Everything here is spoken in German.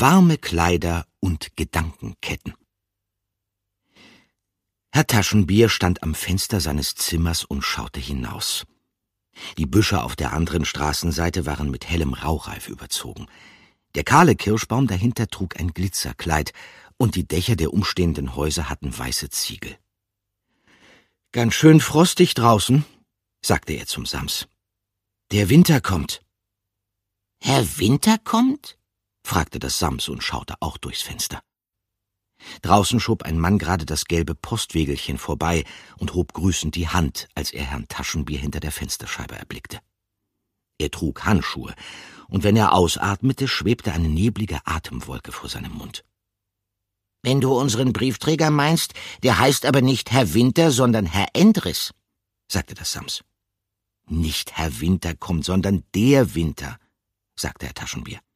Warme Kleider und Gedankenketten. Herr Taschenbier stand am Fenster seines Zimmers und schaute hinaus. Die Büsche auf der anderen Straßenseite waren mit hellem Rauchreif überzogen. Der kahle Kirschbaum dahinter trug ein Glitzerkleid, und die Dächer der umstehenden Häuser hatten weiße Ziegel. »Ganz schön frostig draußen«, sagte er zum Sams. »Der Winter kommt.« »Herr Winter kommt?« fragte das Sams und schaute auch durchs Fenster. Draußen schob ein Mann gerade das gelbe Postwegelchen vorbei und hob grüßend die Hand, als er Herrn Taschenbier hinter der Fensterscheibe erblickte. Er trug Handschuhe, und wenn er ausatmete, schwebte eine neblige Atemwolke vor seinem Mund. »Wenn du unseren Briefträger meinst, der heißt aber nicht Herr Winter, sondern Herr Endres«, sagte das Sams. »Nicht Herr Winter kommt, sondern der Winter«, sagte Herr Taschenbier.